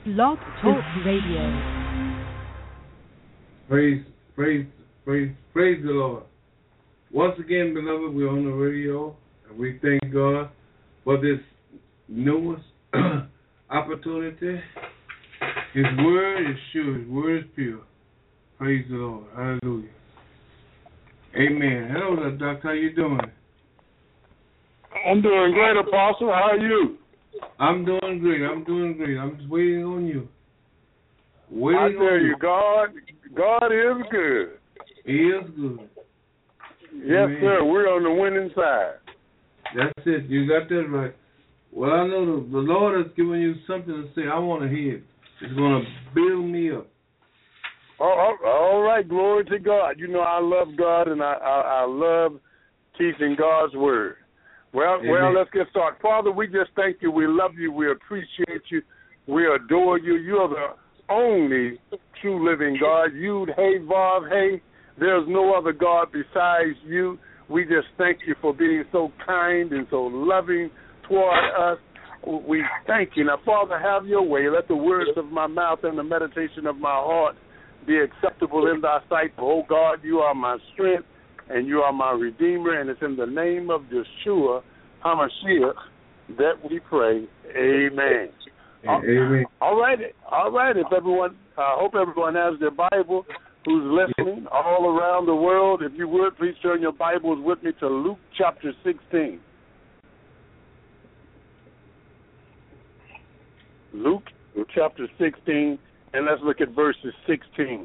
Blog Talk Radio. Praise the Lord. Once again, beloved, we're on the radio, and we thank God for this newest opportunity. His word is sure, His word is pure. Praise the Lord. Hallelujah. Amen. Hello there, Doctor. How you doing? I'm doing great, Apostle. How are you? I'm doing great. I'm just waiting on you. I tell you, God is good. He is good. Yes, Amen. sir. We're on the winning side. That's it. You got that right. Well, I know the Lord has given you something to say. I want to hear it. It's going to build me up. All right. Glory to God. You know, I love God, and I love teaching God's word. Well, let's get started. Father, we just thank you. We love you. We appreciate you. We adore you. You are the only true living God. Yud, Hey, Vav, Hey. There's no other God besides you. We just thank you for being so kind and so loving toward us. We thank you. Now, Father, have your way. Let the words of my mouth and the meditation of my heart be acceptable in thy sight. For, oh God, you are my strength and you are my Redeemer, and it's in the name of Yeshua HaMashiach that we pray. Amen. Amen. All right. If everyone, I hope everyone has their Bible who's listening all around the world. If you would, please turn your Bibles with me to Luke chapter 16. Luke chapter 16, and let's look at verses 16.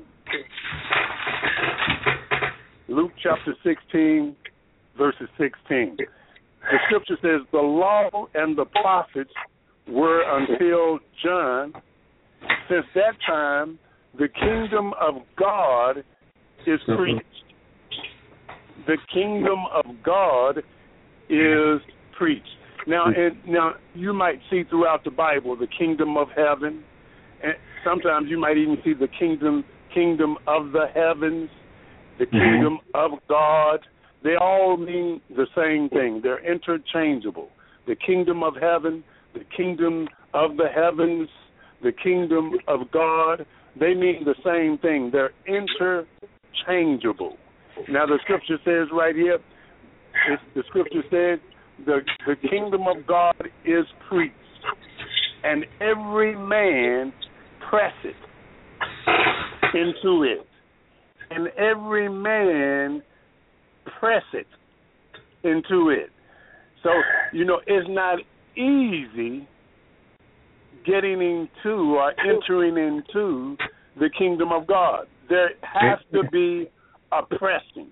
Luke chapter 16, verses 16. The scripture says, the law and the prophets were until John. Since that time, the kingdom of God is preached. The kingdom of God is preached. Now you might see throughout the Bible the kingdom of heaven, and sometimes you might even see the kingdom of the heavens, the kingdom of God. They all mean the same thing. They're interchangeable. The kingdom of heaven, the kingdom of the heavens, the kingdom of God, they mean the same thing. They're interchangeable. Now the scripture says right here, the scripture says, the kingdom of God is preached, and every man presseth into it. And every man presseth into it. So, it's not easy getting into or entering into the kingdom of God. There has to be a pressing.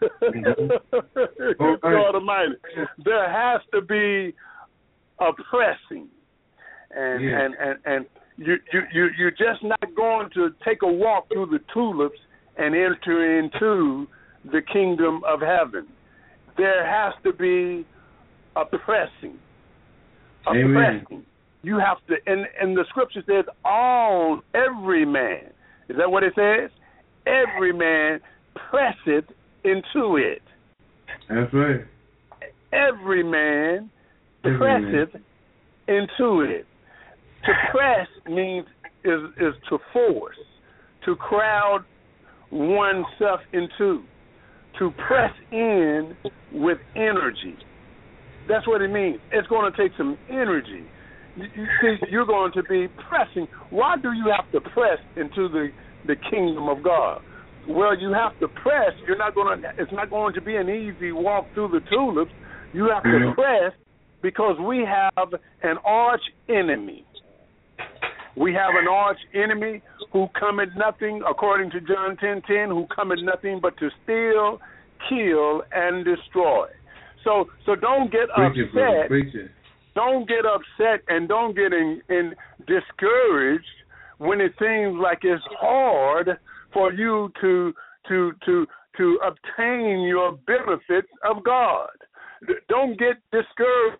God Almighty. There has to be a pressing. And you're just not going to take a walk through the tulips and enter into the kingdom of heaven. There has to be a pressing. Pressing. You have to, and the scripture says, every man. Is that what it says? Every man presseth into it. That's right. Every man presseth into it. To press means is to force, to crowd oneself into, to press in with energy. That's what it means. It's going to take some energy. You see, you're going to be pressing. Why do you have to press into the kingdom of God? Well, you have to press. It's not going to be an easy walk through the tulips. You have to press because we have an arch enemy. We have an arch enemy who cometh nothing, according to John 10:10, who cometh nothing but to steal, kill, and destroy. So don't get upset. Don't get upset and don't get in discouraged when it seems like it's hard for you to obtain your benefits of God. Don't get discouraged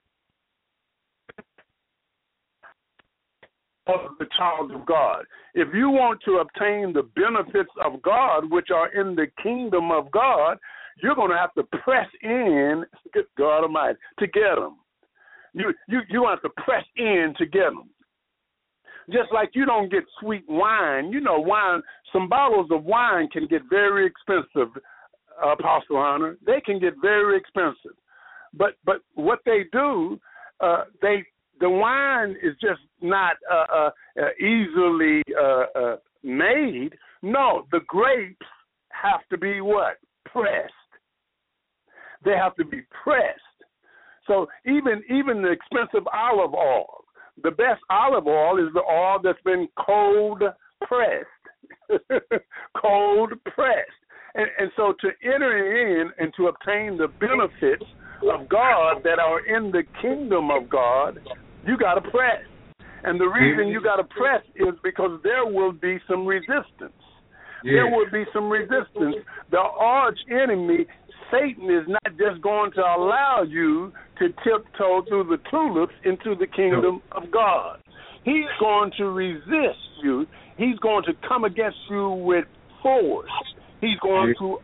of the child of God. If you want to obtain the benefits of God, which are in the kingdom of God, you're going to have to press in, God Almighty, to get them. You have to press in to get them. Just like you don't get sweet wine. You know, wine, some bottles of wine can get very expensive, Apostle Hunter. They can get very expensive. But what they do, the wine is just not easily made. No, the grapes have to be what? Pressed. They have to be pressed. So even the expensive olive oil, the best olive oil is the oil that's been cold pressed. Cold pressed. And so to enter in and to obtain the benefits of God that are in the kingdom of God, you got to press. And the reason you got to press is because there will be some resistance. There will be some resistance. The arch enemy, Satan, is not just going to allow you to tiptoe through the tulips into the kingdom of God. He's going to resist you. He's going to come against you with force. He's going to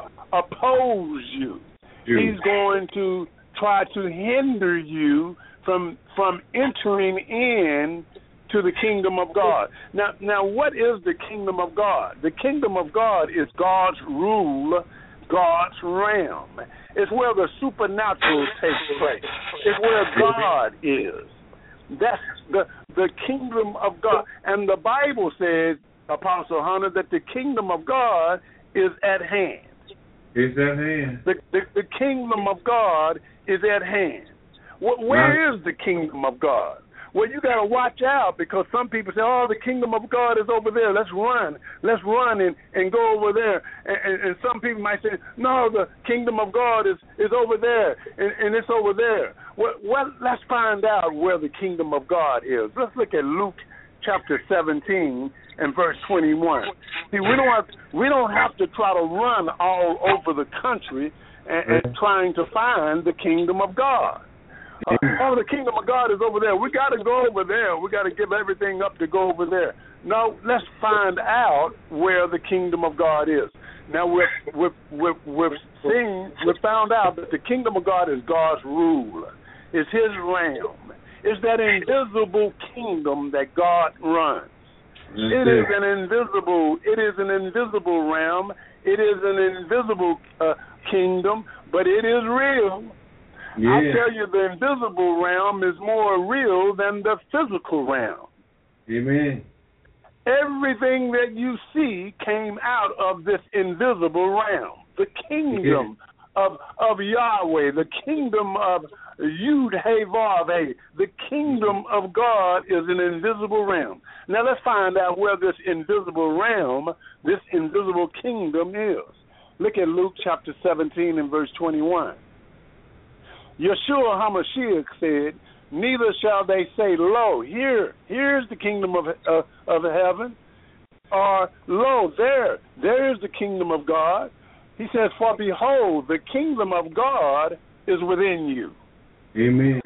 oppose you. He's going to try to hinder you from entering in to the kingdom of God. Now, what is the kingdom of God? The kingdom of God is God's rule, God's realm. It's where the supernatural takes place. It's where God is. That's the kingdom of God. And the Bible says, Apostle Hunter, that the kingdom of God is at hand. It's at hand. The kingdom of God is at hand. Where is the kingdom of God? Well, you got to watch out, because some people say, oh, the kingdom of God is over there. Let's run and go over there. And some people might say, no, the kingdom of God is over there, and it's over there. Well, let's find out where the kingdom of God is. Let's look at Luke chapter 17 and verse 21. See, we don't have to try to run all over the country and trying to find the kingdom of God. The kingdom of God is over there. We got to go over there. We got to give everything up to go over there. No, let's find out where the kingdom of God is. Now we've found out that the kingdom of God is God's rule. It's His realm. It's that invisible kingdom that God runs. It is an invisible realm. It is an invisible kingdom, but it is real. Yeah. I tell you, the invisible realm is more real than the physical realm. Amen. Everything that you see came out of this invisible realm. The kingdom of Yahweh, the kingdom of Yud-Heh-Vav-Heh, the kingdom of God is an invisible realm. Now let's find out where this invisible realm, this invisible kingdom is. Look at Luke chapter 17 and verse 21. Yeshua HaMashiach said, neither shall they say, lo, here's the kingdom of heaven, or lo, there is the kingdom of God. He says, for behold, the kingdom of God is within you. Amen.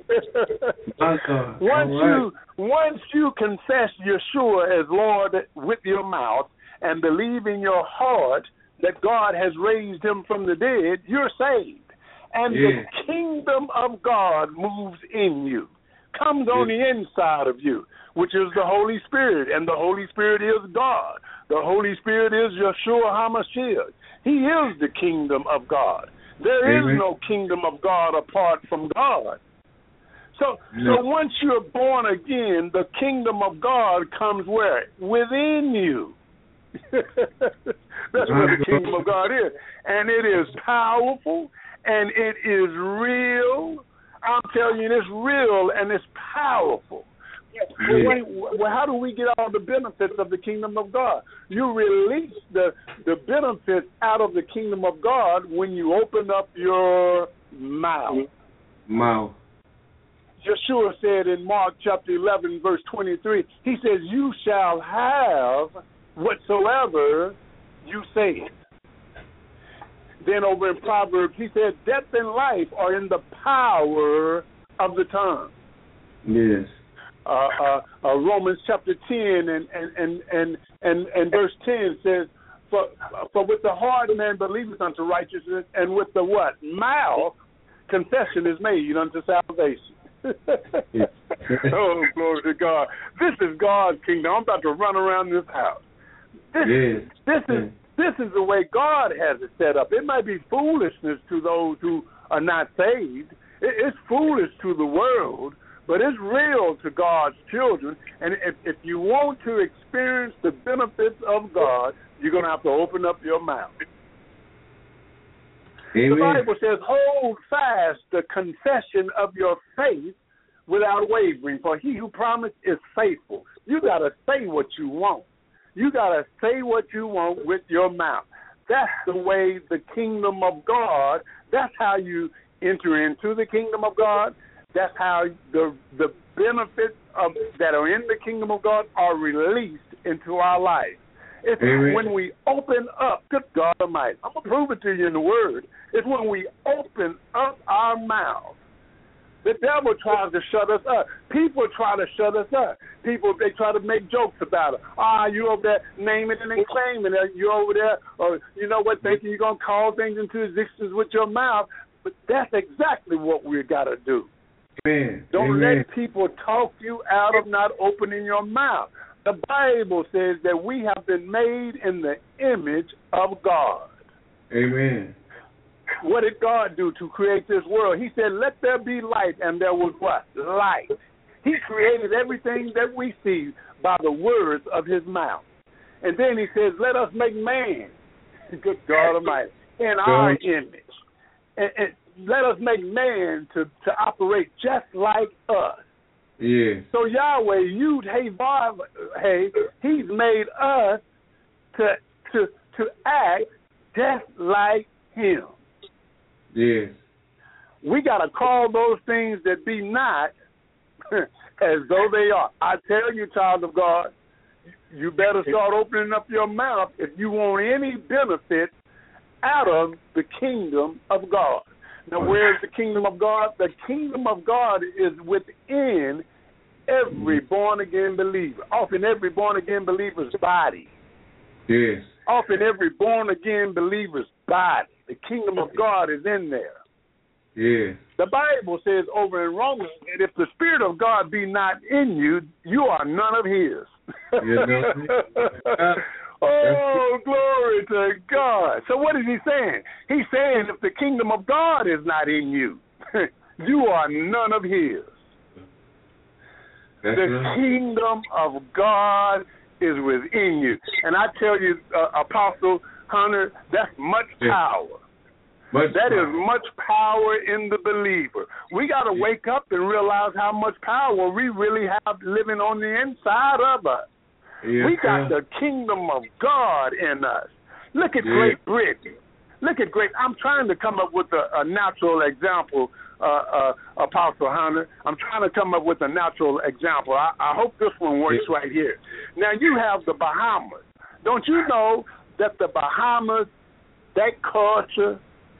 Once you confess Yeshua as Lord with your mouth and believe in your heart that God has raised him from the dead, you're saved. And the kingdom of God moves in you, comes on the inside of you, which is the Holy Spirit. And the Holy Spirit is God. The Holy Spirit is Yeshua HaMashiach. He is the kingdom of God. There is no kingdom of God apart from God. So once you're born again, the kingdom of God comes where? Within you. That's where the kingdom of God is. And it is powerful. And it is real. I'm telling you, it's real and it's powerful. Well, how do we get all the benefits of the kingdom of God? You release the benefits out of the kingdom of God when you open up your mouth. Yeshua said in Mark chapter 11, verse 23, he says, you shall have whatsoever you say. Then over in Proverbs, he said, death and life are in the power of the tongue. Yes. Romans chapter 10 and verse 10 says, for with the heart man believeth unto righteousness, and with the what? Mouth confession is made unto salvation. Oh, glory to God. This is God's kingdom. I'm about to run around this house. This is the way God has it set up. It might be foolishness to those who are not saved. It's foolish to the world, but it's real to God's children. And if you want to experience the benefits of God, you're going to have to open up your mouth. Amen. The Bible says, hold fast the confession of your faith without wavering, for he who promised is faithful. You got to say what you want. You got to say what you want with your mouth. That's the way the kingdom of God, that's how you enter into the kingdom of God. That's how the benefits that are in the kingdom of God are released into our life. It's when we open up, good God Almighty, I'm going to prove it to you in the Word. It's when we open up our mouth. The devil tries to shut us up. People try to shut us up. People, they try to make jokes about it. You over there naming and claiming it. You over there, or you know what, thinking you're going to call things into existence with your mouth. But that's exactly what we got to do. Amen. Don't let people talk you out of not opening your mouth. The Bible says that we have been made in the image of God. Amen. What did God do to create this world? He said, let there be light, and there was what? Light. He created everything that we see by the words of his mouth. And then he says, let us make man, good God Almighty, in our image. And let us make man to operate just like us. Yeah. So Yahweh, he's made us to act just like him. Yes. We got to call those things that be not as though they are. I tell you, child of God, you better start opening up your mouth if you want any benefit out of the kingdom of God. Now, where's the kingdom of God? The kingdom of God is within every born-again believer, often every born-again believer's body. Yes. Often every born-again believer's body. The kingdom of God is in there. Yes. The Bible says over in Romans that if the Spirit of God be not in you, you are none of his. Oh, glory to God. So what is he saying? He's saying if the kingdom of God is not in you, you are none of his. The kingdom of God is within you. And I tell you, Apostle Hunter, that's much power. That is much power in the believer. We got to wake up and realize how much power we really have living on the inside of us. Yes, we got the kingdom of God in us. Look at Great Britain. I'm trying to come up with a natural example, Apostle Hunter. I'm trying to come up with a natural example. I hope this one works right here. Now, you have the Bahamas. Don't you know that the Bahamas, that culture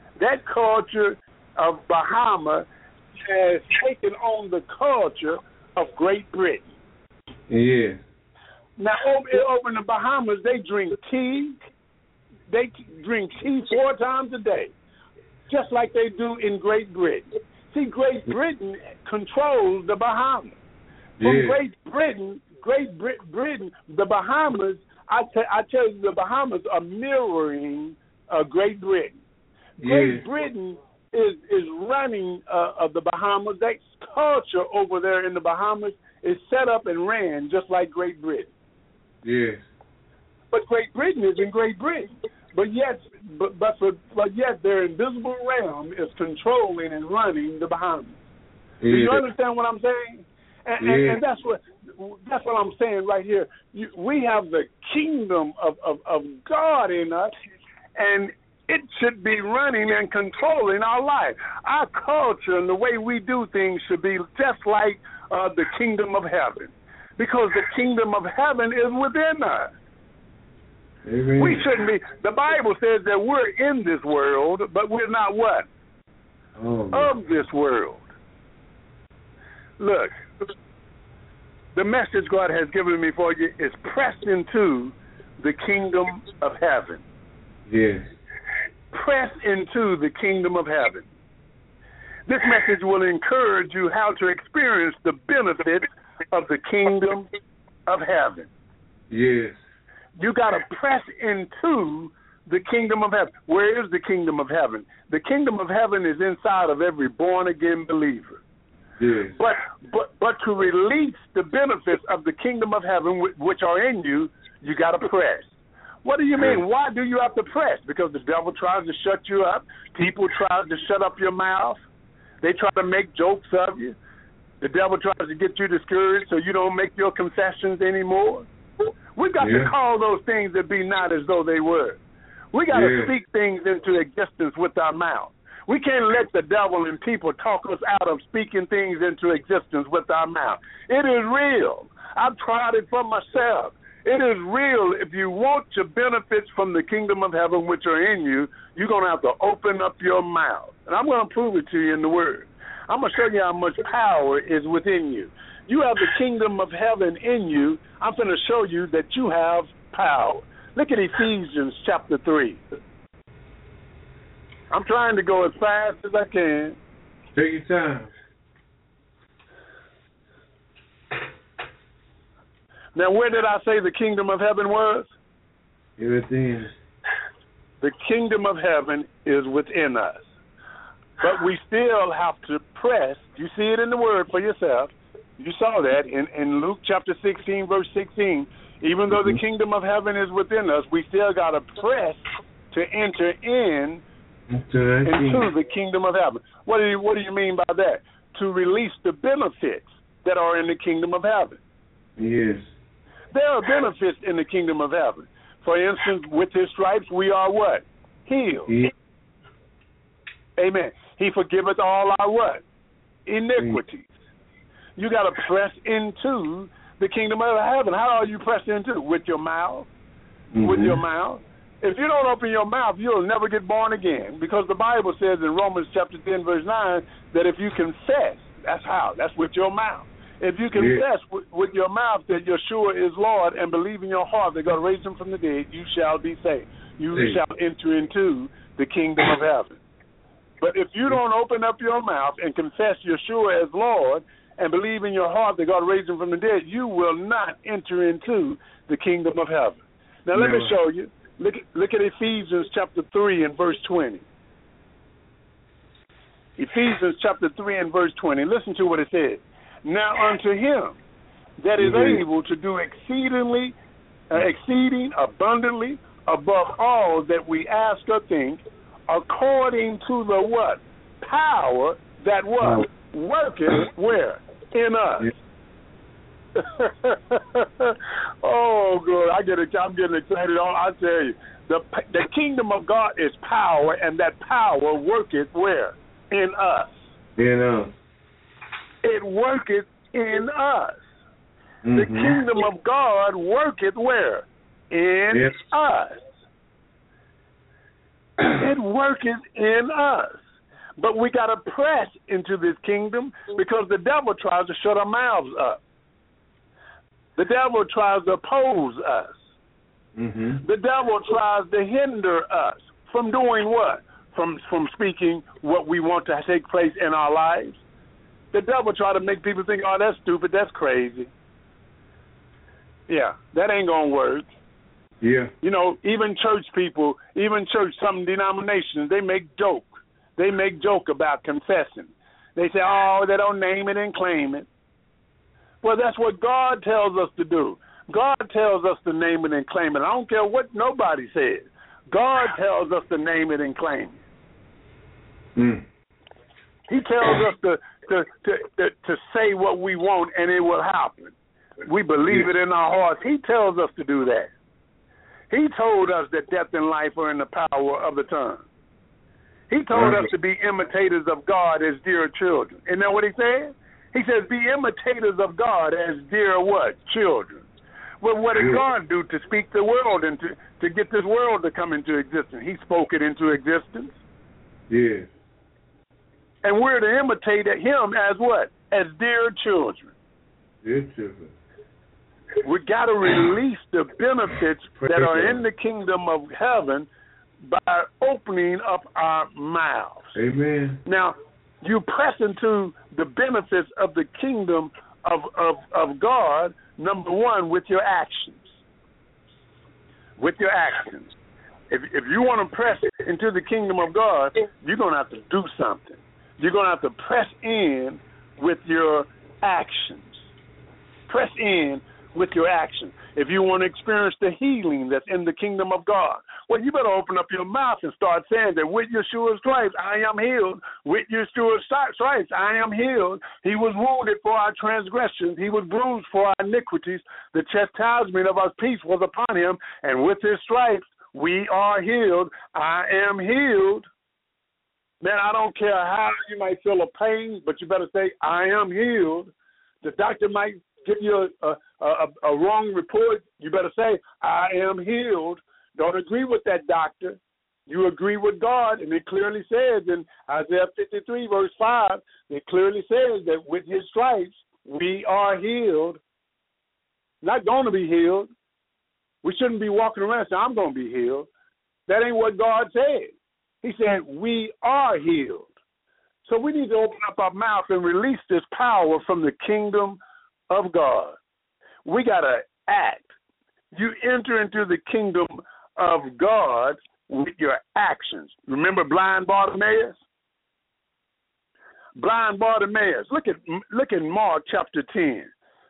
of Bahamas has taken on the culture of Great Britain? Yeah. Now, over in the Bahamas, they drink tea. They drink tea 4 times a day, just like they do in Great Britain. See, Great Britain controls the Bahamas. From Great Britain, the Bahamas, I tell you, the Bahamas are mirroring Great Britain. Great Britain is running the Bahamas. That culture over there in the Bahamas is set up and ran just like Great Britain. Yes. But Great Britain is in Great Britain. But yet their invisible realm is controlling and running the Bahamas. Do you understand what I'm saying? And that's what I'm saying right here. We have the kingdom of God in us, and it should be running and controlling our life. Our culture and the way we do things should be just like the kingdom of heaven, because the kingdom of heaven is within us. Amen. We shouldn't be. The Bible says that we're in this world, but we're not what? Of this world. Look, the message God has given me for you is press into the kingdom of heaven. Yes. Press into the kingdom of heaven. This message will encourage you how to experience the benefits of the kingdom of heaven. Yes. You got to press into the kingdom of heaven. Where is the kingdom of heaven? The kingdom of heaven is inside of every born-again believer. Yes. But to release the benefits of the kingdom of heaven which are in you, you got to press. What do you mean? Why do you have to press? Because the devil tries to shut you up. People try to shut up your mouth. They try to make jokes of you. The devil tries to get you discouraged so you don't make your confessions anymore. We got to call those things that be not as though they were. We got to speak things into existence with our mouth. We can't let the devil and people talk us out of speaking things into existence with our mouth. It is real. I've tried it for myself. It is real. If you want your benefits from the kingdom of heaven which are in you, you're going to have to open up your mouth. And I'm going to prove it to you in the Word. I'm going to show you how much power is within you. You have the kingdom of heaven in you. I'm going to show you that you have power. Look at Ephesians chapter 3. I'm trying to go as fast as I can. Take your time. Now, where did I say the kingdom of heaven was? Everything. The kingdom of heaven is within us. But we still have to press. You see it in the Word for yourself. You saw that in Luke chapter 16, verse 16. Even though the kingdom of heaven is within us, we still got to press to enter into the kingdom of heaven. What do you mean by that? To release the benefits that are in the kingdom of heaven. Yes. There are benefits in the kingdom of heaven. For instance, with his stripes, we are what? Healed. Yeah. Amen. He forgiveth all our what? Iniquities. You got to press into the kingdom of heaven. How are you pressing into it? With your mouth. With your mouth. If you don't open your mouth, you'll never get born again. Because the Bible says in Romans chapter 10, verse 9, that if you confess, that's how. That's with your mouth. If you confess with your mouth that Yeshua is Lord and believe in your heart that God raised him from the dead, you shall be saved. You shall enter into the kingdom of heaven. But if you don't open up your mouth and confess Yeshua as Lord and believe in your heart that God raised him from the dead, you will not enter into the kingdom of heaven. Now let me show you. Look at Ephesians chapter 3 and verse 20. Ephesians chapter 3 and verse 20. Listen to what it says. Now unto him that is able to do exceeding abundantly above all that we ask or think, according to the what? Power that what? Worketh where? In us. Oh, good. I'm getting excited. I tell you, the kingdom of God is power, and that power worketh where? In us. In us. It worketh in us. The kingdom of God worketh where? In us. It worketh in us. But we got to press into this kingdom because the devil tries to shut our mouths up. The devil tries to oppose us. The devil tries to hinder us from doing what? From speaking what we want to take place in our lives. The devil tries to make people think, oh, that's stupid, that's crazy. Yeah, that ain't going to work. Yeah. You know, even church people, some denominations, they make joke. They make joke about confessing. They say, oh, they don't name it and claim it. Well, that's what God tells us to do. God tells us to name it and claim it. I don't care what nobody says. God tells us to name it and claim it. He tells us to say what we want and it will happen. We believe it in our hearts. He tells us to do that. He told us that death and life are in the power of the tongue. He told us to be imitators of God as dear children. Isn't that what he said? He says, be imitators of God as dear what? Children. Well, what did God do to speak the world and to get this world to come into existence? He spoke it into existence. Yeah. And we're to imitate him as what? As dear children. Dear children. We got to release the benefits that are in the kingdom of heaven by opening up our mouths. Amen. Now, You press into the benefits of the kingdom of God, number one, with your actions. With your actions. If you want to press into the kingdom of God, you're going to have to do something. You're going to have to press in with your actions. Press in with your actions. If you want to experience the healing that's in the kingdom of God, well, you better open up your mouth and start saying that with Yeshua's stripes, I am healed. With Yeshua's stripes, I am healed. He was wounded for our transgressions. He was bruised for our iniquities. The chastisement of our peace was upon him, and with his stripes, we are healed. I am healed. Man, I don't care how you might feel a pain, but you better say, I am healed. The doctor might give you a wrong report. You better say, I am healed. Don't agree with that doctor. You agree with God, and it clearly says in Isaiah 53, verse 5, it clearly says that with his stripes, we are healed. Not going to be healed. We shouldn't be walking around saying, I'm going to be healed. That ain't what God said. He said, we are healed. So we need to open up our mouth and release this power from the kingdom of God. We got to act. You enter into the kingdom of God with your actions. Remember blind Bartimaeus? Blind Bartimaeus. Look at Mark chapter 10.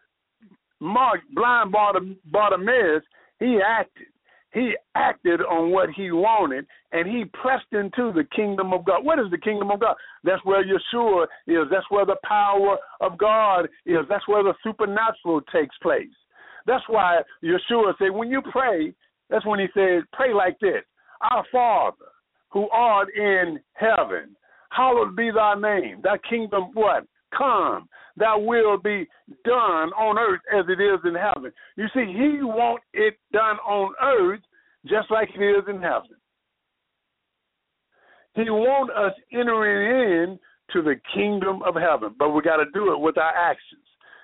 Blind Bartimaeus, he acted. He acted on what he wanted, and he pressed into the kingdom of God. What is the kingdom of God? That's where Yeshua is. That's where the power of God is. That's where the supernatural takes place. That's why Yeshua said, when you pray, that's when he said, pray like this. Our Father, who art in heaven, hallowed be thy name. Thy kingdom, what? Come. Thy will be done on earth as it is in heaven. You see, he wants it done on earth just like it is in heaven. He wants us entering into the kingdom of heaven, but we got to do it with our actions.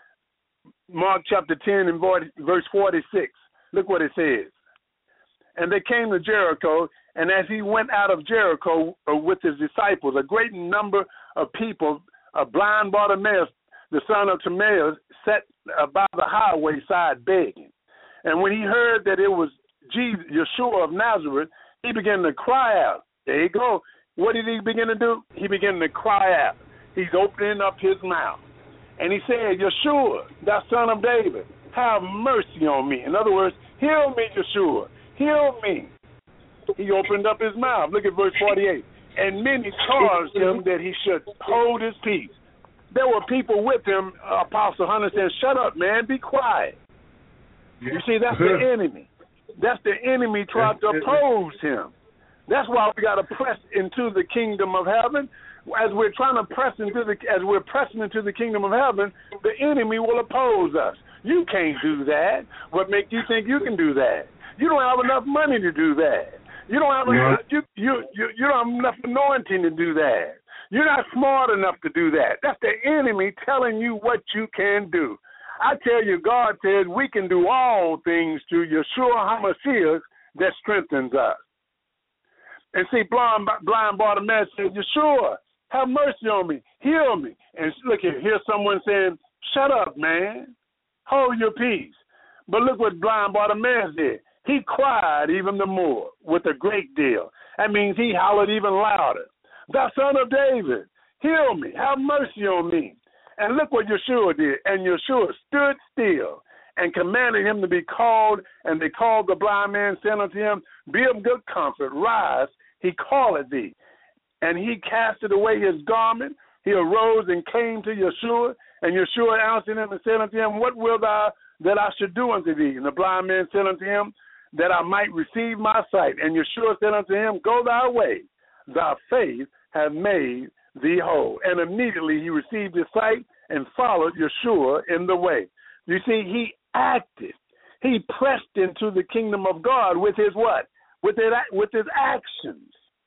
Mark chapter 10 and verse 46. Look what it says. And they came to Jericho, and as he went out of Jericho with his disciples, a great number of people, blind Bartimaeus, the son of Timaeus, sat by the highway side begging. And when he heard that it was Jesus, Yeshua of Nazareth, he began to cry out. There you go. What did he begin to do? He began to cry out. He's opening up his mouth. And he said, Yeshua, thou son of David, have mercy on me. In other words, heal me, Yeshua. Heal me. He opened up his mouth. Look at verse 48. And many charged him that he should hold his peace. There were people with him, Apostle Hunter said, shut up, man, be quiet. You see, that's the enemy. That's the enemy trying to oppose him. That's why we got to press into the kingdom of heaven. As we're trying to pressing into the kingdom of heaven, the enemy will oppose us. You can't do that. What makes you think you can do that? You don't have enough money to do that. You don't have enough, you don't have enough anointing to do that. You're not smart enough to do that. That's the enemy telling you what you can do. I tell you, God says we can do all things through Yeshua HaMashiach that strengthens us. And see, blind Bartimaeus said, Yeshua, have mercy on me, heal me. And look here, here's someone saying, shut up, man, hold your peace. But look what blind Bartimaeus did. He cried even the more with a great deal. That means he hollered even louder. Thou son of David, heal me, have mercy on me. And look what Yeshua did. And Yeshua stood still and commanded him to be called. And they called the blind man, saying unto him, be of good comfort, rise, he calleth thee. And he casted away his garment. He arose and came to Yeshua. And Yeshua answered him and said unto him, what wilt thou that I should do unto thee? And the blind man said unto him, that I might receive my sight. And Yeshua said unto him, go thy way, thy faith hath made thee whole. And immediately he received his sight and followed Yeshua in the way. You see, he acted. He pressed into the kingdom of God with his what? With his actions.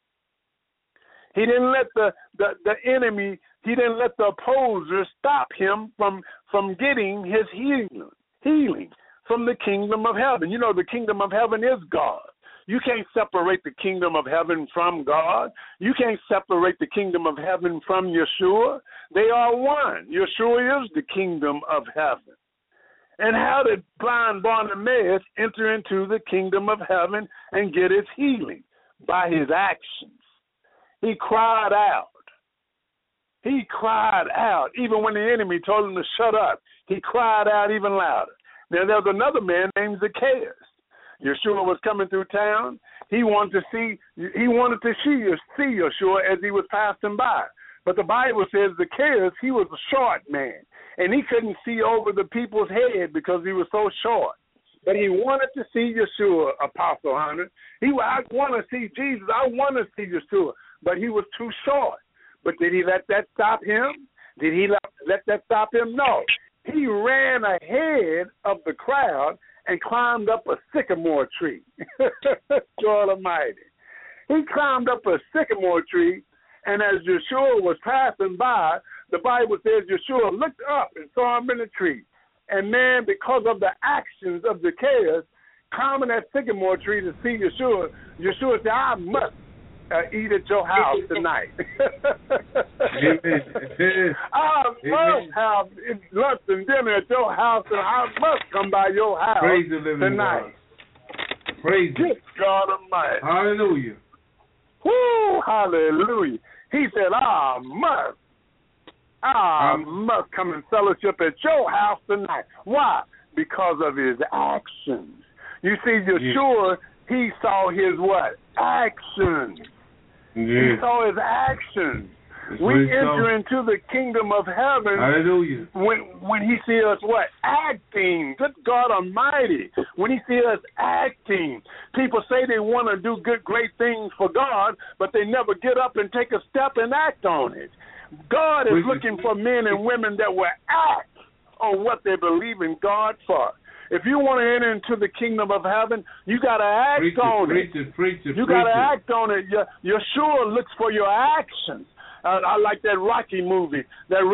He didn't let the enemy, he didn't let the opposer stop him from getting his healing from the kingdom of heaven. You know, the kingdom of heaven is God. You can't separate the kingdom of heaven from God. You can't separate the kingdom of heaven from Yeshua. They are one. Yeshua is the kingdom of heaven. And how did blind Bartimaeus enter into the kingdom of heaven and get his healing? By his actions. He cried out. He cried out. Even when the enemy told him to shut up, he cried out even louder. Now, there was another man named Zacchaeus. Yeshua was coming through town. He wanted to see Yeshua as he was passing by. But the Bible says Zacchaeus, he was a short man, and he couldn't see over the people's head because he was so short. But he wanted to see Yeshua, Apostle Hunter. I want to see Jesus. I want to see Yeshua. But he was too short. But did he let that stop him? Did he let that stop him? No. He ran ahead of the crowd and climbed up a sycamore tree. God Almighty. He climbed up a sycamore tree, and as Yeshua was passing by, the Bible says Yeshua looked up and saw him in the tree. And man, because of the actions of Zacchaeus, climbing that sycamore tree to see Yeshua, Yeshua said, I must eat at your house tonight. I must have lunch and dinner at your house, and I must come by your house tonight. Praise God Almighty. Hallelujah. Woo, hallelujah. He said, I must come and fellowship at your house tonight. Why? Because of his actions. You see, Yeshua, he saw his what? Actions. Yeah. He saw his actions. We enter into the kingdom of heaven. Hallelujah. When he sees us what? Acting. Good God Almighty. When he sees us acting. People say they want to do great things for God, but they never get up and take a step and act on it. God is looking for men and women that will act on what they believe in God for. If you want to enter into the kingdom of heaven, you got to act on it. You got to act on it. Yeshua looks for your actions. I like that Rocky movie.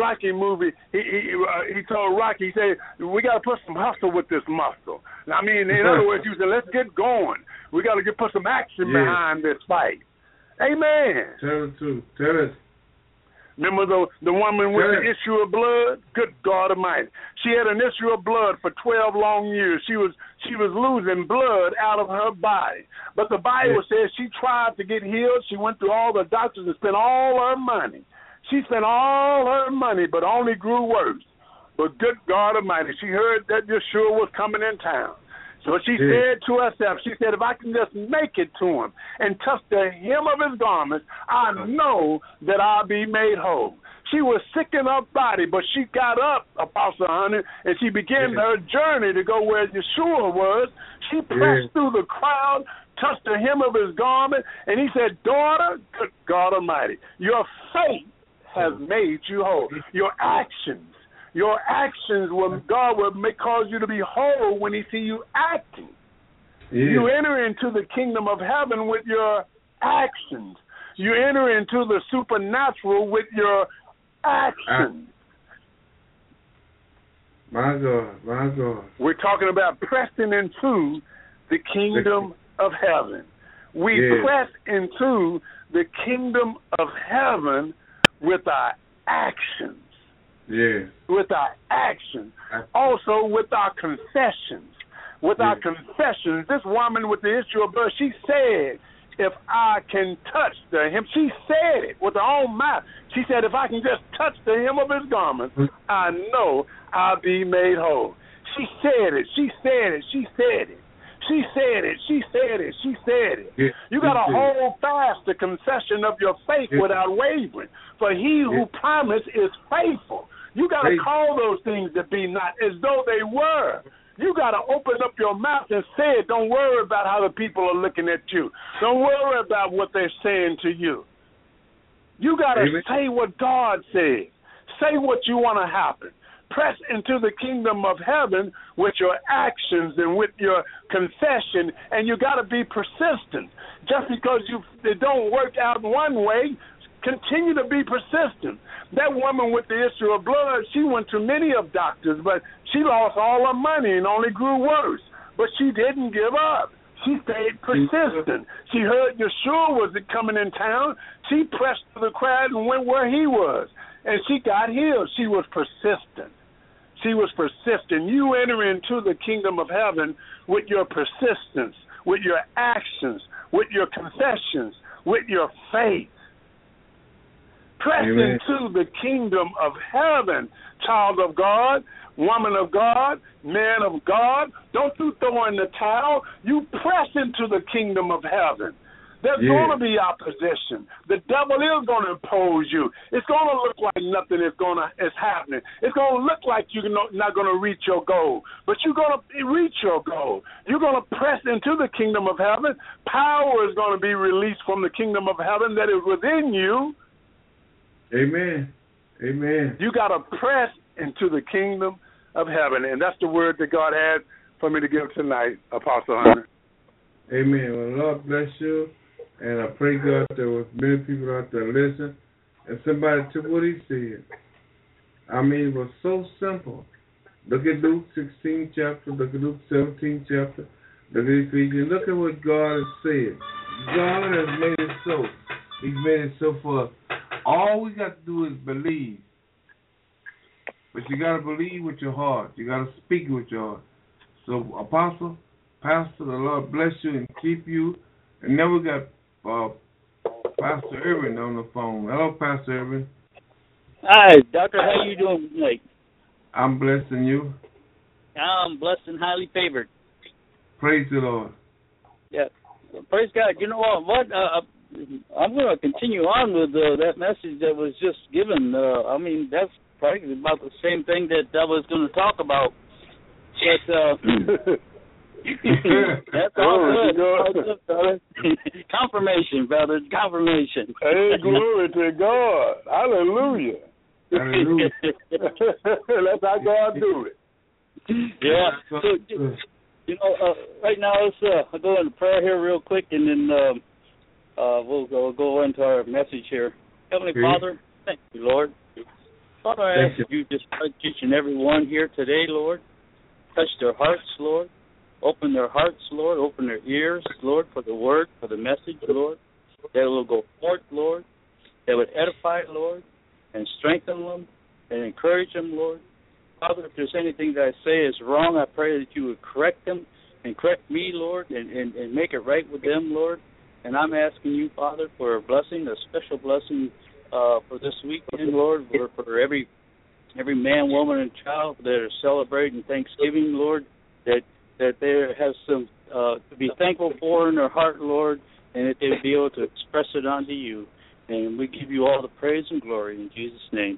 He told Rocky, he said, we got to put some hustle with this muscle. I mean, in other words, he said, let's get going. We got to put some action behind this fight. Amen. Tell us. Remember the woman with the issue of blood? Good God Almighty. She had an issue of blood for 12 long years. She was losing blood out of her body. But the Bible says she tried to get healed. She went through all the doctors and spent all her money. She spent all her money, but only grew worse. But good God Almighty, she heard that Yeshua was coming in town. So she said to herself, she said, if I can just make it to him and touch the hem of his garment, I know that I'll be made whole. She was sick in her body, but she got up, Apostle Hunter, and she began her journey to go where Yeshua was. She pressed through the crowd, touched the hem of his garment, and he said, daughter, good God Almighty, your faith has made you whole. Your actions God will cause you to be whole when he see you acting. Yeah. You enter into the kingdom of heaven with your actions. You enter into the supernatural with your actions. My God. We're talking about pressing into the kingdom of heaven. We press into the kingdom of heaven with our actions. Yeah. With our actions. Also with our confessions. Our confessions. This woman with the issue of blood, she said, if I can touch the hem, she said it with her own mouth. She said, if I can just touch the hem of his garment, I know I'll be made whole. She said it. Yeah. You got to hold fast the confession of your faith without wavering. For he who promised is faithful. You got to call those things that be not as though they were. You got to open up your mouth and say it. Don't worry about how the people are looking at you. Don't worry about what they're saying to you. You got to say what God says. Say what you want to happen. Press into the kingdom of heaven with your actions and with your confession, and you got to be persistent. Just because it don't work out one way, continue to be persistent. That woman with the issue of blood, she went to many of doctors, but she lost all her money and only grew worse. But she didn't give up. She stayed persistent. She heard Yeshua was coming in town. She pressed to the crowd and went where he was. And she got healed. She was persistent. She was persistent. You enter into the kingdom of heaven with your persistence, with your actions, with your confessions, with your faith. Press into the kingdom of heaven, child of God, woman of God, man of God. Don't you throw in the towel. You press into the kingdom of heaven. There's going to be opposition. The devil is going to oppose you. It's going to look like nothing is happening. It's going to look like you're not going to reach your goal. But you're going to reach your goal. You're going to press into the kingdom of heaven. Power is going to be released from the kingdom of heaven that is within you. Amen. Amen. You got to press into the kingdom of heaven. And that's the word that God had for me to give tonight, Apostle Hunter. Amen. Well, Lord bless you. And I pray, God, there was many people out there listening, and somebody took what he said. I mean, it was so simple. Look at Luke 16 chapter, look at Luke 17 chapter, look at Ephesians. Look at what God has said. God has made it so. He's made it so for us. All we got to do is believe. But you got to believe with your heart. You got to speak with your heart. So, Apostle, Pastor, the Lord bless you and keep you. And then we got Pastor Irvin on the phone. Hello, Pastor Irvin. Hi, Doctor. How you doing tonight? I'm blessing you. I'm blessed and highly favored. Praise the Lord. Yeah. Praise God. You know what? I'm going to continue on with that message that was just given. I mean, that's probably about the same thing that I was going to talk about. But that's all good. Confirmation, brother. Confirmation. Hey, glory to God. Hallelujah. Hallelujah. That's how God do it. Yeah. So, you know, right now let's go into prayer here real quick, and then we'll go into our message here. Heavenly Father, thank you, Lord. Father, I ask that you just touch each and every one here today, Lord. Touch their hearts, Lord. Open their hearts, Lord. Open their ears, Lord, for the word, for the message, Lord. That it will go forth, Lord. That would edify, Lord, and strengthen them and encourage them, Lord. Father, if there's anything that I say is wrong, I pray that you would correct them and correct me, Lord, and make it right with them, Lord. And I'm asking you, Father, for a blessing, a special blessing for this weekend, Lord, for every man, woman, and child that are celebrating Thanksgiving, Lord, that they have some to be thankful for in their heart, Lord, and that they will be able to express it unto you. And we give you all the praise and glory in Jesus' name.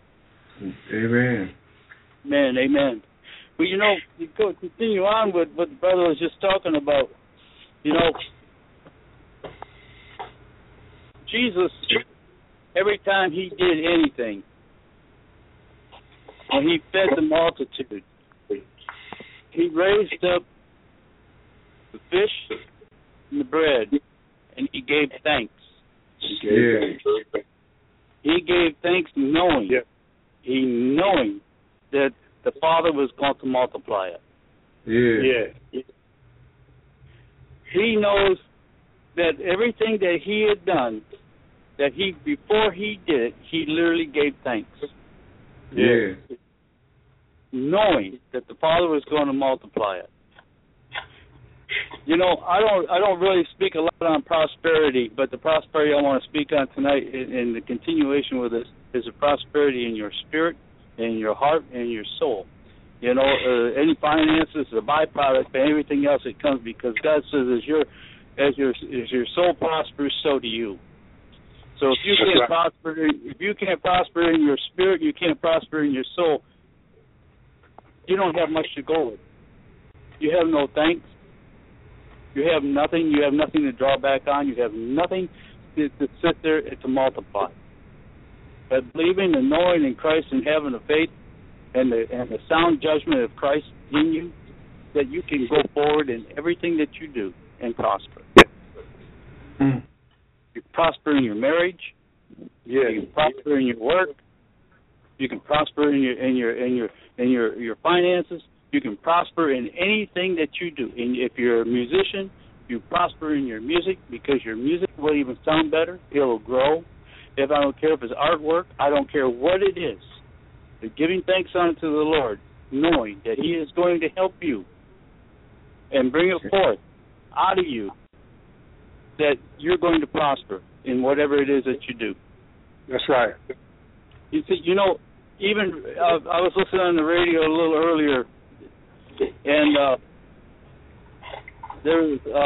Amen. Amen, amen. Well, you know, you go continue on with what the brother was just talking about. You know, Jesus, every time he did anything, when he fed the multitude, he raised up the fish and the bread, and he gave thanks. He gave thanks knowing that the Father was going to multiply it. He knows that everything that he had done, that he before he did it, he literally gave thanks. Knowing that the Father was going to multiply it. You know, I don't really speak a lot on prosperity, but the prosperity I want to speak on tonight in the continuation with this is the prosperity in your spirit, in your heart, and your soul. You know, any finances is a byproduct, but everything else it comes because God says as your soul prospers, so do you. So if you can't prosper in your spirit, you can't prosper in your soul. You don't have much to go with. You have no thanks. You have nothing. You have nothing to draw back on. You have nothing to sit there and to multiply. But believing and knowing in Christ and having the faith and the sound judgment of Christ in you, that you can go forward in everything that you do and prosper. You prosper in your marriage. You can prosper in your work. You can prosper in your finances. You can prosper in anything that you do. And if you're a musician, you prosper in your music, because your music will even sound better. It'll grow. If I don't care if it's artwork, I don't care what it is. But giving thanks unto the Lord, knowing that He is going to help you and bring it forth out of you, that you're going to prosper in whatever it is that you do. That's right. You see, you know, even I was listening on the radio a little earlier, and there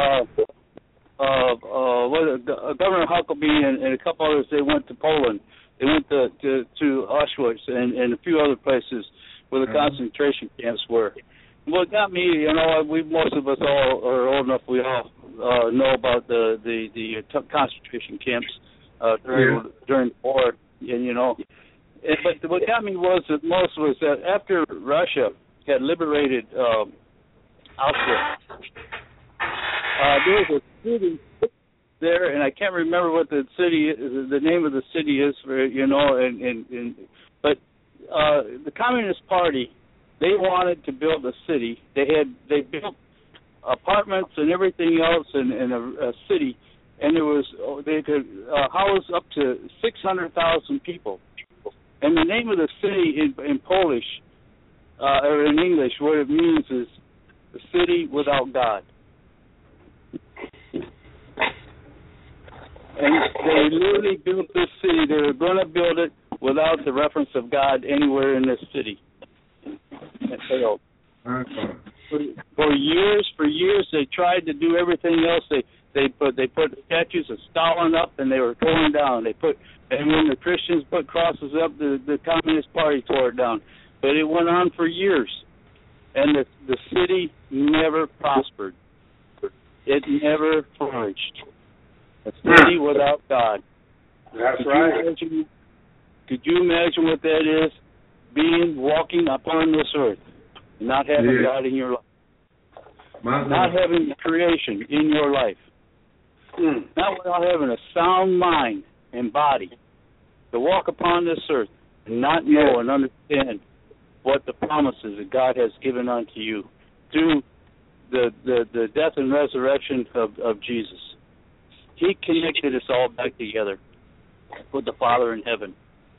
was Governor Huckabee and a couple others. They went to Poland. They went to Auschwitz and a few other places where the concentration camps were. What got me, you know, most of us all are old enough. We all know about the concentration camps during the war, and you know. But what got me was that after Russia had liberated Auschwitz, there was a city there, and I can't remember what the name of the city is, you know. But the Communist Party, they wanted to build a city. They built apartments and everything else in a city, and they could house up to 600,000 people. And the name of the city in Polish or in English, what it means is the city without God. And they literally built this city. They were going to build it without the reference of God anywhere in this city. It failed. For years, they tried to do everything else. They put statues of Stalin up, and they were torn down. And when the Christians put crosses up, the Communist Party tore it down. But it went on for years, and the city never prospered. It never flourished. A city without God. That's right. Could you imagine what that is? Walking upon this earth, not having God in your life, not having creation in your life, not having a sound mind and body to walk upon this earth and not know and understand what the promises that God has given unto you through the death and resurrection of Jesus. He connected us all back together with the Father in heaven.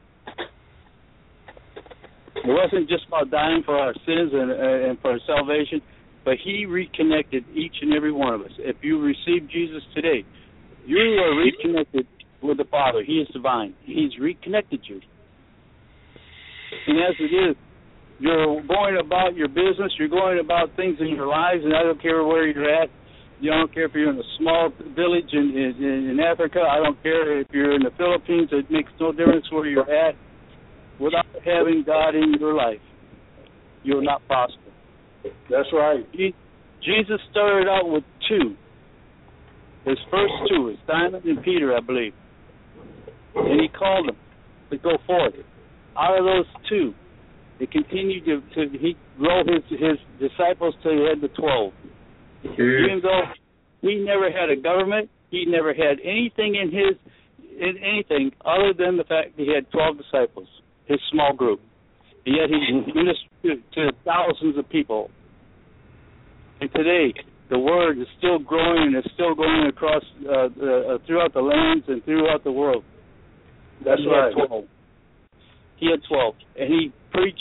It wasn't just about dying for our sins and for our salvation, but He reconnected each and every one of us. If you receive Jesus today, you are reconnected with the Father. He is divine. He's reconnected you. And as it is, you're going about your business, you're going about things in your lives, and I don't care where you're at. You don't care if you're in a small village in Africa. I don't care if you're in the Philippines. It makes no difference where you're at. Without having God in your life, you'll not prosper. That's right. Jesus started out with two. His first two is Simon and Peter, I believe. And He called them to go forth. Out of those two, He continued to grow His disciples till He had the 12. Even though He never had a government, He never had anything in anything other than the fact that He had 12 disciples, His small group. And yet He ministered to thousands of people. And today, the Word is still growing and it's still going across throughout the lands and throughout the world. That's right. He had 12, and He preached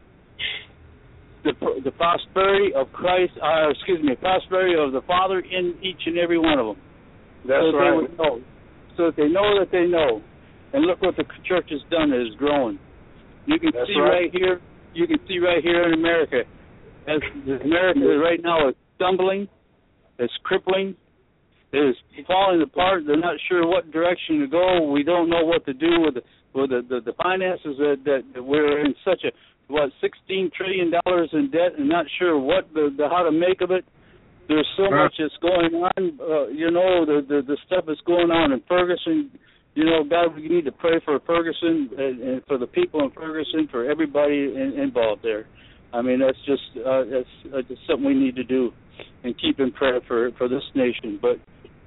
the prosperity of Christ, prosperity of the Father in each and every one of them. That's so right. They would know, so that they know that they know. And look what the church has done. It is growing. You can That's see right here. You can see right here in America, as America right now is stumbling, it's crippling, it is falling apart. They're not sure what direction to go. We don't know what to do with the finances that we're in such a $16 trillion in debt and not sure what how to make of it. There's so much that's going on. The stuff that's going on in Ferguson. God, we need to pray for Ferguson and for the people in Ferguson, for everybody involved there. I mean, that's just something we need to do and keep in prayer for this nation. But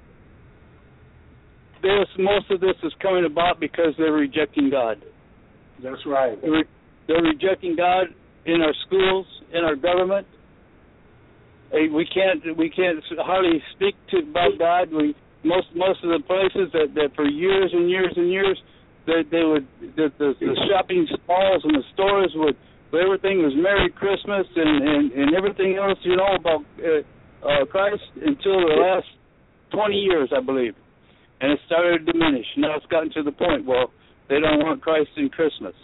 most of this is coming about because they're rejecting God. That's right. They're rejecting God in our schools, in our government, we can't hardly speak about God. Most of the places that for years and years and years the shopping malls and the stores would, everything was Merry Christmas and everything else, about Christ until the last 20 years, I believe, and it started to diminish. Now it's gotten to the point, well, they don't want Christ in Christmas.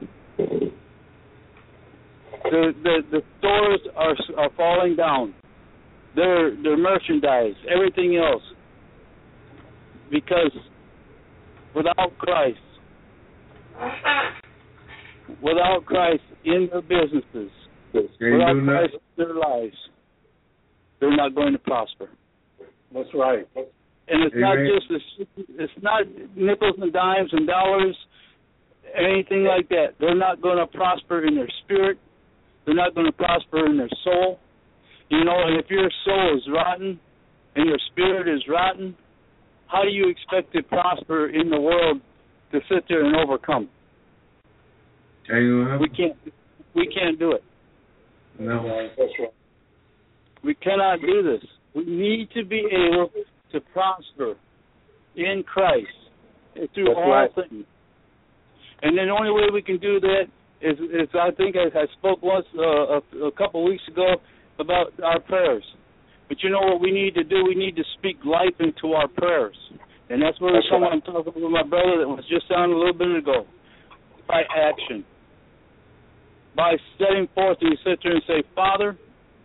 The stores are falling down. Their merchandise, everything else, because without Christ in their businesses, without Christ in their lives, they're not going to prosper. That's right. And it's not nickels and dimes and dollars, anything like that. They're not going to prosper in their spirit. They're not going to prosper in their soul. And if your soul is rotten and your spirit is rotten, how do you expect to prosper in the world to sit there and overcome? We can't do it. No. That's right. We cannot do this. We need to be able to prosper in Christ through all things. And then the only way we can do that is I think I spoke once a couple of weeks ago about our prayers. But you know what we need to do? We need to speak life into our prayers. And that's what I'm talking with my brother that was just on a little bit ago. By action. By setting forth, and you sit there and say, Father,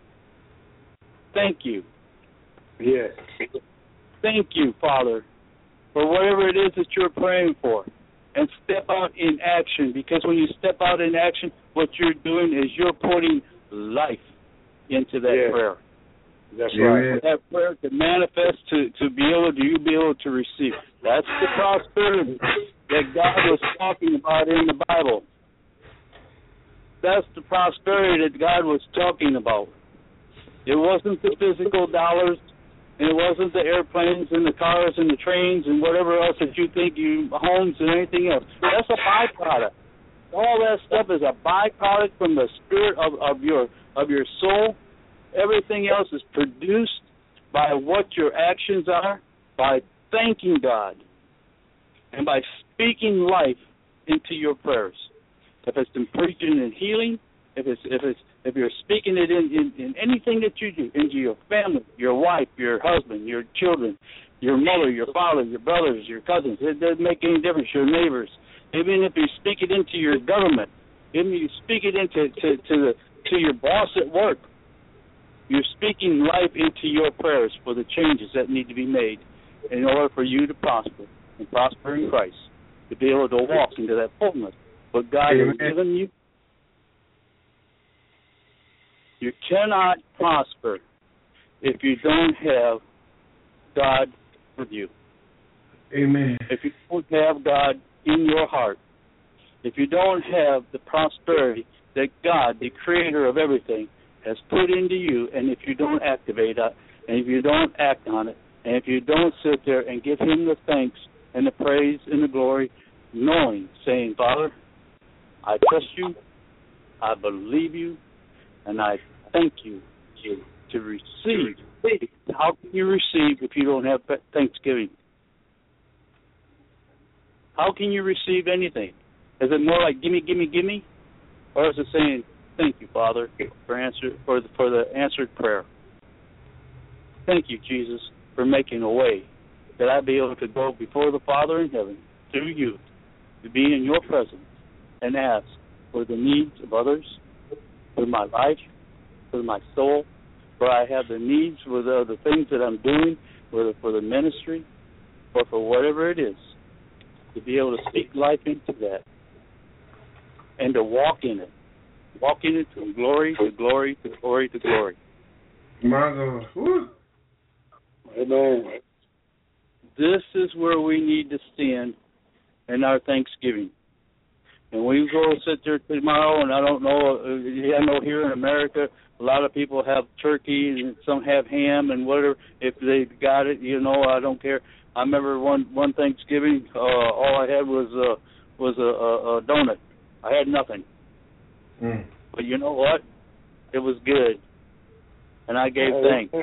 thank you. Yes. Thank you, Father, for whatever it is that you're praying for. And step out in action, because when you step out in action, what you're doing is you're putting life into that prayer. That's right. For that prayer to manifest, to be able to receive. That's the prosperity that God was talking about in the Bible. That's the prosperity that God was talking about. It wasn't the physical dollars, and it wasn't the airplanes and the cars and the trains and whatever else that you think, homes and anything else. That's a byproduct. All that stuff is a byproduct from the spirit of your soul. Everything else is produced by what your actions are, by thanking God, and by speaking life into your prayers. If it's in preaching and healing, if you're speaking it in anything that you do, into your family, your wife, your husband, your children, your mother, your father, your brothers, your cousins, it doesn't make any difference, your neighbors. Even if you speak it into your government, even if you speak it to your boss at work, you're speaking life into your prayers for the changes that need to be made in order for you to prosper and prosper in Christ, to be able to walk into that fullness. What God has given you. You cannot prosper if you don't have God with you. Amen. If you don't have God in your heart, if you don't have the prosperity that God, the creator of everything, has put into you, and if you don't activate it, and if you don't act on it, and if you don't sit there and give him the thanks and the praise and the glory, knowing, saying, Father, I trust you, I believe you, and I thank you to receive. How can you receive if you don't have thanksgiving? How can you receive anything? Is it more like gimme, gimme, gimme? Or is it saying, thank you, Father, for the answered prayer? Thank you, Jesus, for making a way that I be able to go before the Father in heaven through you, to be in your presence and ask for the needs of others, for my life, for my soul, for I have the needs for the things that I'm doing, for the ministry, or for whatever it is, to be able to speak life into that and to walk in it. Walk in it from glory to glory to glory to glory. My God. Woo. Amen. This is where we need to stand in our thanksgiving. And we go sit there tomorrow, and I don't know, I know here in America, a lot of people have turkey, and some have ham and whatever. If they got it, I don't care. I remember one Thanksgiving, all I had was a donut. I had nothing. But you know what? It was good. and I gave thanks.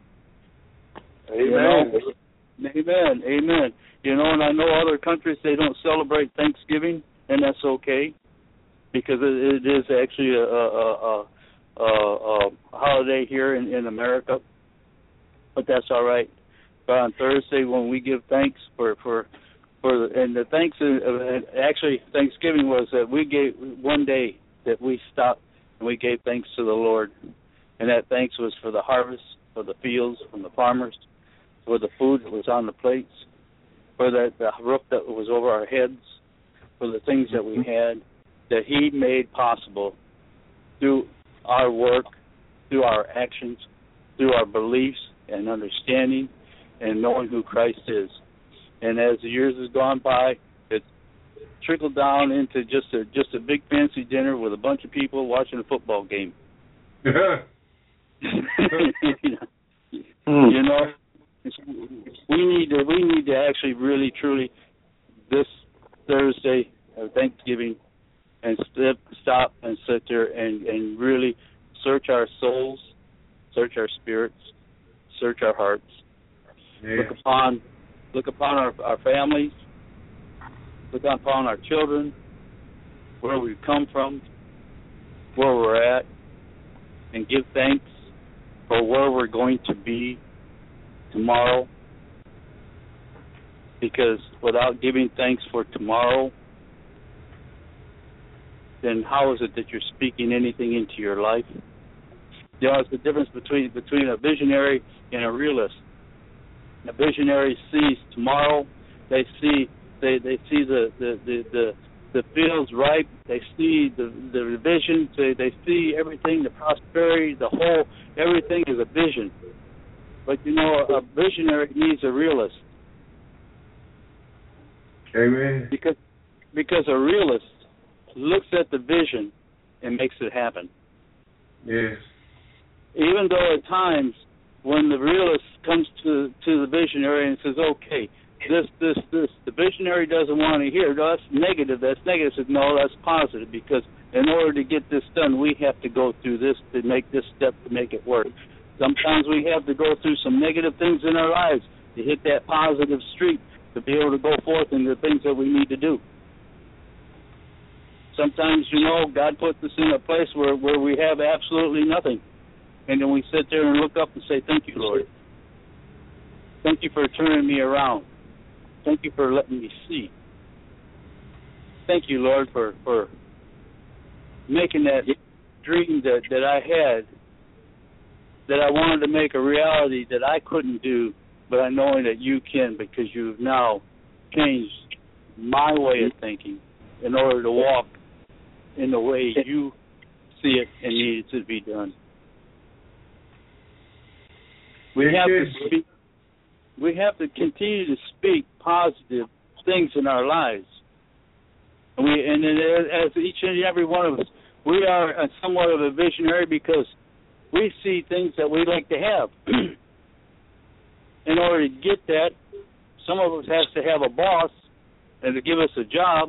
Amen. Amen. Amen. You know, and I know other countries, they don't celebrate Thanksgiving, and that's okay, because it is actually a holiday here in America, but that's all right. But on Thursday, when we give thanks and the thanks, actually Thanksgiving was that we gave one day that we stopped and we gave thanks to the Lord, and that thanks was for the harvest, for the fields, from the farmers, for the food that was on the plates, for the roof that was over our heads, for the things that we had that He made possible through our work, through our actions, through our beliefs and understanding and knowing who Christ is. And as the years has gone by, it's trickled down into just a big fancy dinner with a bunch of people watching a football game. You know, we need to actually really truly this Thursday of Thanksgiving and stop and sit there and really search our souls, search our spirits, search our hearts, look upon our families, look upon our children, where we've come from, where we're at, and give thanks for where we're going to be tomorrow. Because without giving thanks for tomorrow, then how is it that you're speaking anything into your life? You know, it's the difference between a visionary and a realist. A visionary sees tomorrow. They see the fields ripe. They see the vision. They see everything, the prosperity, the whole. Everything is a vision. But you know, a visionary needs a realist. Amen. Because a realist looks at the vision and makes it happen. Yes. Even though at times when the realist comes to the visionary and says, okay, this, the visionary doesn't want to hear, no, that's negative. Says, no, that's positive, because in order to get this done, we have to go through this to make this step to make it work. Sometimes we have to go through some negative things in our lives to hit that positive streak to be able to go forth in the things that we need to do. Sometimes, you know, God puts us in a place where we have absolutely nothing. And then we sit there and look up and say, thank you, Lord. Thank you for turning me around. Thank you for letting me see. Thank you, Lord, for making that dream that I had, that I wanted to make a reality that I couldn't do, but I knowing that you can, because you've now changed my way of thinking in order to walk in the way you see it and need it to be done. We have to continue to speak positive things in our lives. And as each and every one of us, we are somewhat of a visionary because we see things that we like to have. In order to get that, some of us have to have a boss and to give us a job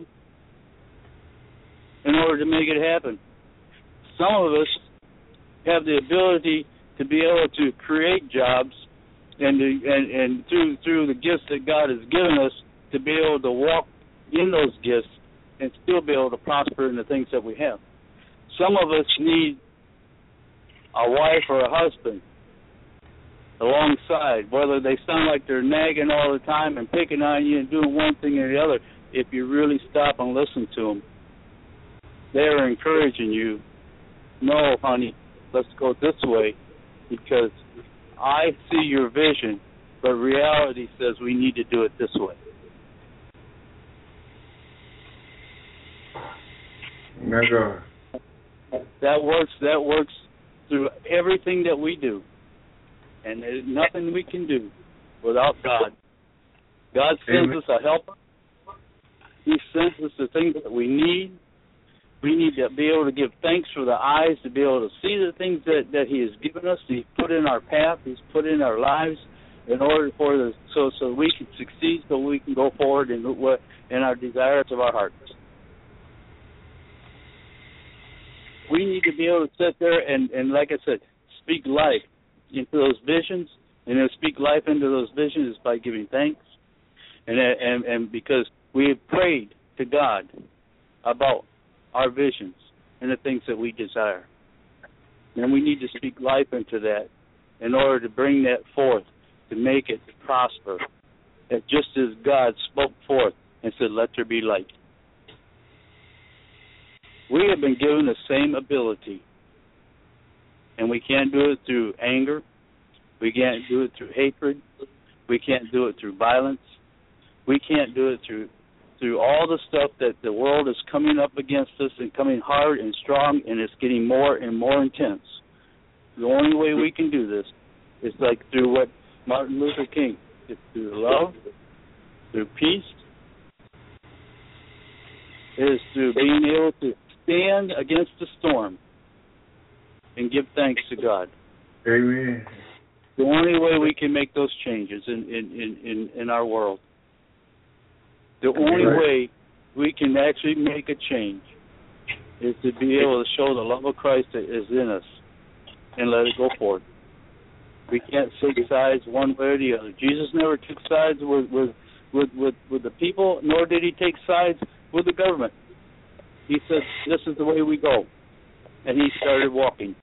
in order to make it happen. Some of us have the ability to be able to create jobs and through the gifts that God has given us to be able to walk in those gifts and still be able to prosper in the things that we have. Some of us need a wife or a husband alongside, whether they sound like they're nagging all the time and picking on you and doing one thing or the other. If you really stop and listen to them, they're encouraging you. No, honey, let's go this way, because I see your vision, but reality says we need to do it this way. My God. That works through everything that we do. And there's nothing we can do without God. God sends us a helper. He sends us the things that we need. We need to be able to give thanks for the eyes, to be able to see the things that He has given us, He's put in our path, He's put in our lives, in order so we can succeed, so we can go forward in our desires of our hearts. We need to be able to sit there and like I said, speak life, into those visions and to speak life into those visions is by giving thanks. And because we have prayed to God about our visions and the things that we desire. And we need to speak life into that in order to bring that forth, to make it prosper. That just as God spoke forth and said, let there be light. We have been given the same ability. And we can't do it through anger. We can't do it through hatred. We can't do it through violence. We can't do it through all the stuff that the world is coming up against us and coming hard and strong, and it's getting more and more intense. The only way we can do this is like through what Martin Luther King, it's through love, through peace. It is through being able to stand against the storm and give thanks to God. Amen. The only way we can make those changes in our world. The only way we can actually make a change is to be able to show the love of Christ that is in us and let it go forth. We can't take sides one way or the other. Jesus never took sides with the people, nor did he take sides with the government. He said, this is the way we go. And he started walking.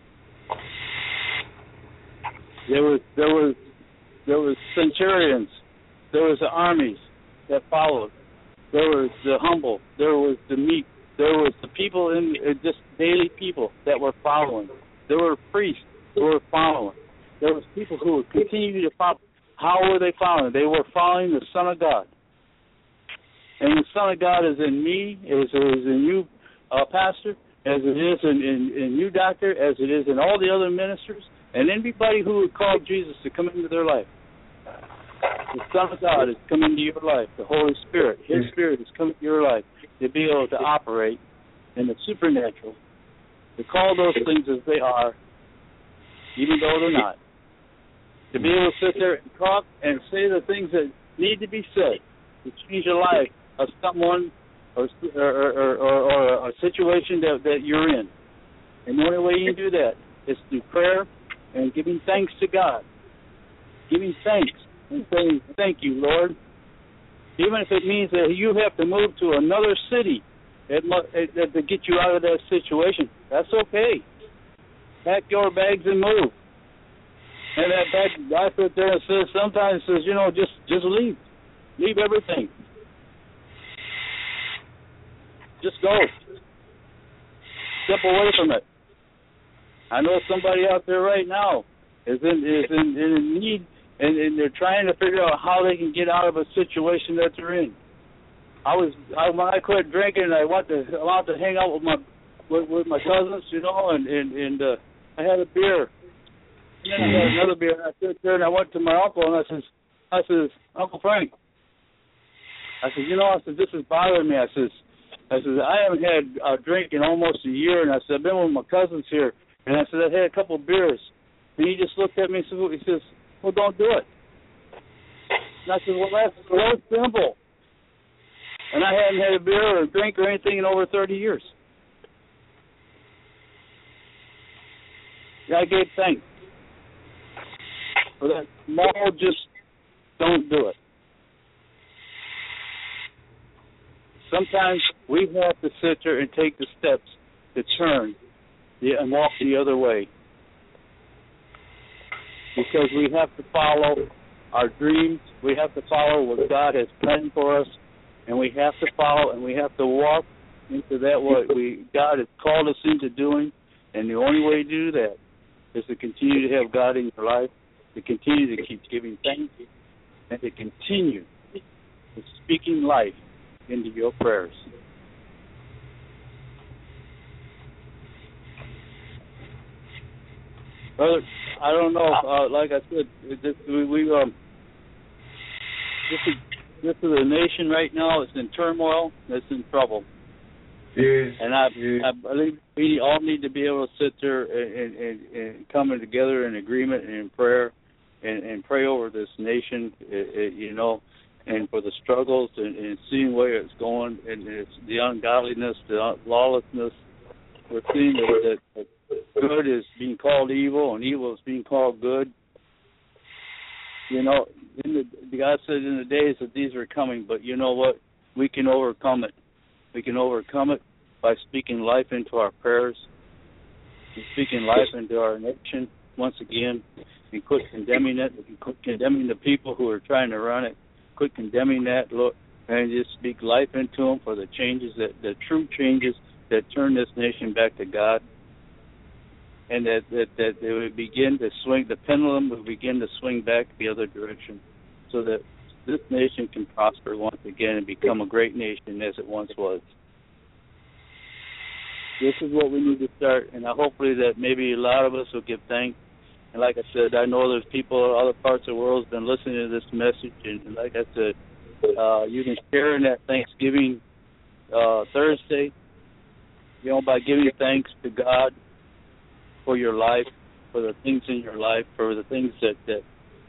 There was centurions. There was the armies that followed. There was the humble. There was the meek. There was the people just daily people that were following. There were priests who were following. There was people who would continue to follow. How were they following? They were following the Son of God. And the Son of God is in me, as it is in you, pastor, as it is in you, doctor, as it is in all the other ministers, and anybody who would call Jesus to come into their life. The Son of God is coming into your life. The Holy Spirit, His Spirit is coming into your life to be able to operate in the supernatural, to call those things as they are, even though they're not. To be able to sit there and talk and say the things that need to be said to change the life of someone or a situation that you're in. And the only way you can do that is through prayer and giving thanks to God. Giving thanks and saying, thank you, Lord. Even if it means that you have to move to another city to get you out of that situation, that's okay. Pack your bags and move. And that guy sit there and says, sometimes says, just leave. Leave everything. Just go. Step away from it. I know somebody out there right now is in need, and they're trying to figure out how they can get out of a situation that they're in. When I quit drinking, I went to hang out with my cousins, and I had a beer. And then I had another beer, and I stood there, and I went to my uncle, and I says, Uncle Frank, I said, this is bothering me. I said, I haven't had a drink in almost a year, and I said, I've been with my cousins here, and I said, I've had a couple of beers. And he just looked at me and he says, well, don't do it. And I said, well, that's so simple. And I hadn't had a beer or a drink or anything in over 30 years. I gave thanks. For that small, just don't do it. Sometimes we have to sit there and take the steps to turn and walk the other way. Because we have to follow our dreams. We have to follow what God has planned for us. And we have to follow and we have to walk into that what God has called us into doing. And the only way to do that is to continue to have God in your life, to continue to keep giving thanks, and to continue to speaking life into your prayers. Brother, I don't know. Like I said, this is a nation right now. It's in turmoil. It's in trouble. Yes. And I believe we all need to be able to sit there and come together in agreement and in prayer and pray over this nation, and for the struggles and seeing where it's going and it's the ungodliness, the lawlessness. We're seeing that good is being called evil and evil is being called good. You know, God said in the days that these are coming, but you know what? We can overcome it. We can overcome it by speaking life into our prayers, and speaking life into our nation once again. We quit condemning it. We quit condemning the people who are trying to run it. Quit condemning that, Lord, and just speak life into them for the changes, the true changes that turn this nation back to God. And that they would begin to swing, the pendulum would begin to swing back the other direction, so that this nation can prosper once again and become a great nation as it once was. This is what we need to start, and hopefully that maybe a lot of us will give thanks. And like I said, I know there's people in other parts of the world who've been listening to this message, and like I said, you can share in that Thanksgiving Thursday, you know, by giving thanks to God for your life, for the things in your life, for the things that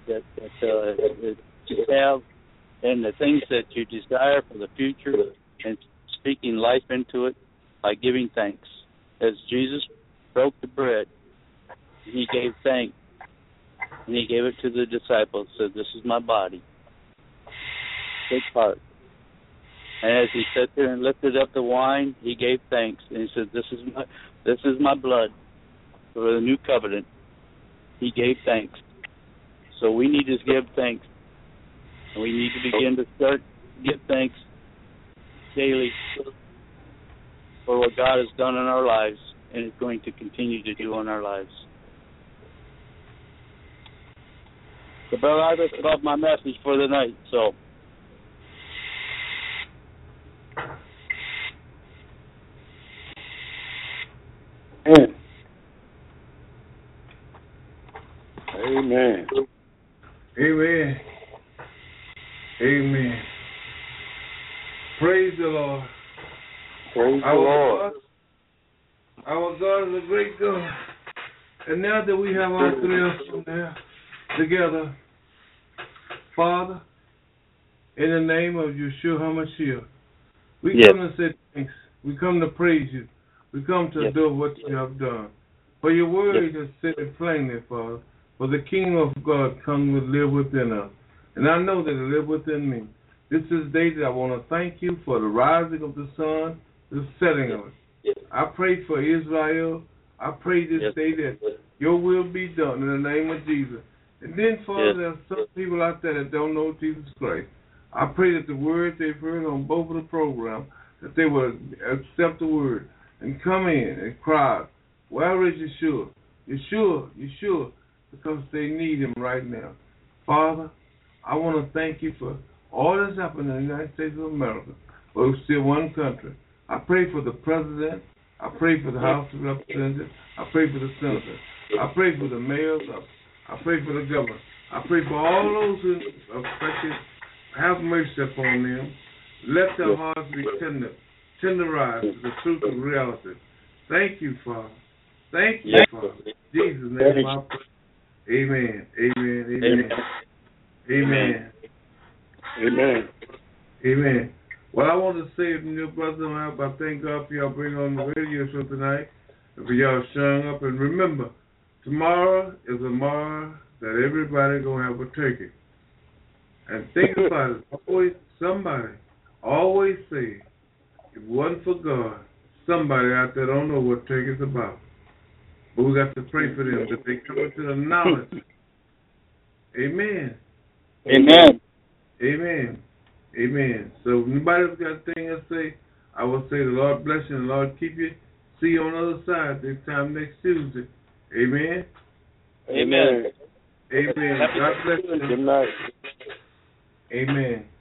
you have, and the things that you desire for the future, and speaking life into it by giving thanks. As Jesus broke the bread, he gave thanks, and he gave it to the disciples, said, "This is my body. Take part." And as he sat there and lifted up the wine, he gave thanks, and he said, "This is my blood for the new covenant." He gave thanks. So we need to give thanks. And we need to begin to give thanks daily for what God has done in our lives and is going to continue to do in our lives. So, Brother, I just got my message for the night, so. Amen. Amen. Amen. Praise the Lord. Praise the Lord. Our God is a great God. And now that we have our three from there together, Father, in the name of Yeshua HaMashiach, we come to say thanks. We come to praise you. We come to adore what you have done. For your word has said it plainly, Father. For the kingdom of God comes to live within us. And I know that it lives within me. This is the day that I want to thank you for the rising of the sun, the setting of it. I pray for Israel. I pray this day that your will be done in the name of Jesus. And then, Father, there are some people out there that don't know Jesus Christ. I pray that the word they've heard on both of the programs, that they will accept the word and come in and cry, "Where is Yeshua? Yeshua, Yeshua," because they need him right now. Father, I want to thank you for all that's happening in the United States of America, but we're still one country. I pray for the president. I pray for the House of Representatives. I pray for the senators. I pray for the mayors. I pray for the governor. I pray for all those who are affected. Have mercy upon them. Let their hearts be tenderized to the truth of reality. Thank you, Father. Thank you, Father. In Jesus' name I pray. Amen. Amen. Amen. Amen. Amen. Amen. Well, I want to say, new brothers and I thank God for y'all bringing on the radio show tonight and for y'all showing up. And remember, tomorrow is a tomorrow that everybody going to have a turkey. And think about it. Somebody always say, if it wasn't for God, somebody out there don't know what turkey is about. But we got to pray for them that they come into the knowledge. Amen. Amen. Amen. Amen. So if anybody else got a thing to say, I will say the Lord bless you and the Lord keep you. See you on the other side this time next Tuesday. Amen. Amen. Amen. God bless you. Good night. Amen.